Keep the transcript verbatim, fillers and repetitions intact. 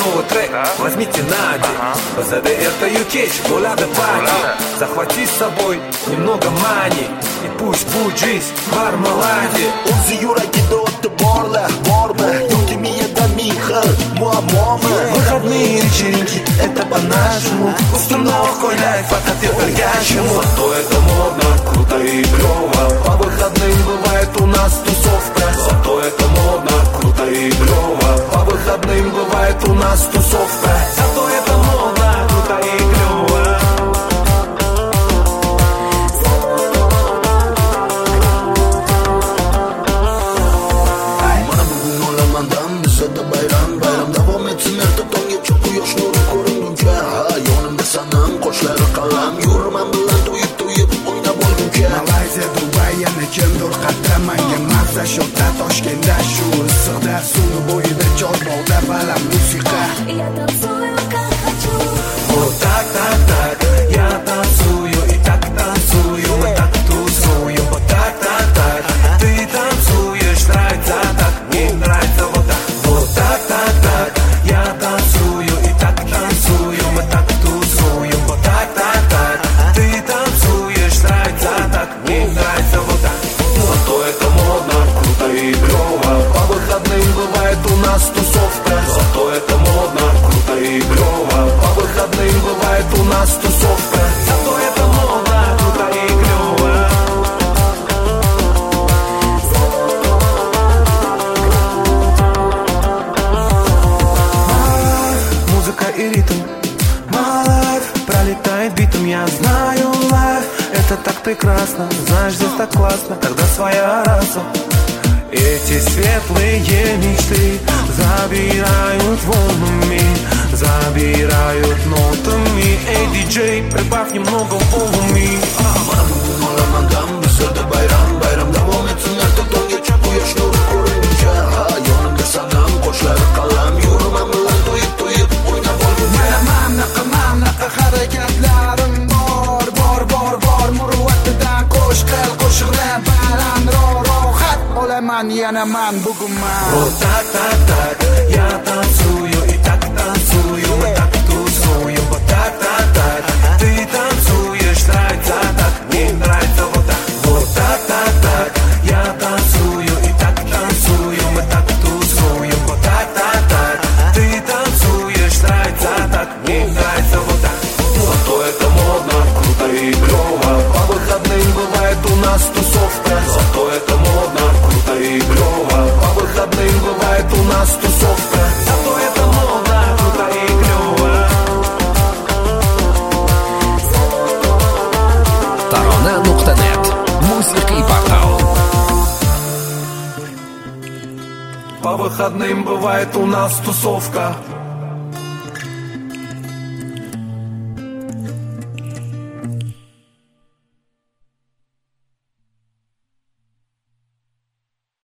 новый трек, да? Возьмите Нади, ага. ЗД это Юкеш, гуляда пати. Захвати с собой немного мани, и пусть будет жизнь в мармеладе. O'zi yuragida o'ti borla, bormi? Yoki miyada ming xil muammomi? Выходные вечеринки, это по-нашему. Установок гуляет, фототек горячему. Зато это модно, круто и клево. По выходным бывает у нас тусовка. Зато это модно, круто и клево. По выходным бывает у нас тусовка. Зато это модно, круто и клево. Mana bugun olamandan bizada bayram, bayram davom etsin erta tonggacha quyosh nuri ko'ringuncha. Ha, yonimda sanam, qoshlari qalam, yuraman bilan to'yib to'yib o'ynab olguncha. Malayziya, Dubay, yana kimdir qatlamanga mazza shotda, Toshkentda shu issiqda, suvni bo'yida, Chorbog'da baland musiqa. Вот так, так, так, я танцую и так танцую, мы так тусуем. Вот так, так, так, ты танцуешь, нравится так, мне нравится вот так. Вот так, так, так, я танцую и так танцую, мы так тусуем. Вот так, так, так, ты танцуешь, нравится так, мне нравится вот так. Зато это модно, круто и клево. По выходным бывает у нас тусовка. Зато это модно, круто и клево. По выходным бывает у нас тусовка. Зато это модно, круто и клево. Музыка и ритм, my life пролетает битом, я знаю лайф. Это так прекрасно, знаешь, здесь так классно, когда своя раса. Эти светлые мечты забирают волнами, забирают нотами. Эй, диджей, прибавь немного волны. Mana bugun olamandan bizada bayram, bayram davom etsin erta tonggacha quyosh nuri ko'ringuncha. Ha, yonimda sanam, qoshlari qalam, yuraman bilan to'yib to'yib o'ynab olguncha. Mamlaqa, mamlaqa harakatlarim bor, bor, bor, bor. Muruvvatidan qo'shqil, qo'shiqdan balandroq rohat olaman yana man bugun man. Вот так, так, так, я танцую и так танцую, мы так тусуем. Вот так, так, так, ты танцуешь, нравится так, мне нравится вот так. Вот так, так, так, я танцую и так танцую, мы так тусуем. Вот так, так, так, ты танцуешь, нравится так, мне нравится вот так. Зато это модно, круто и клево. По выходным бывает у нас тусовка. Зато это модно, круто и клево. По выходным бывает у нас тусовка. Зато это модно, круто и клево. Tarona nuqta net musiqiy portal. По выходным бывает у нас тусовка.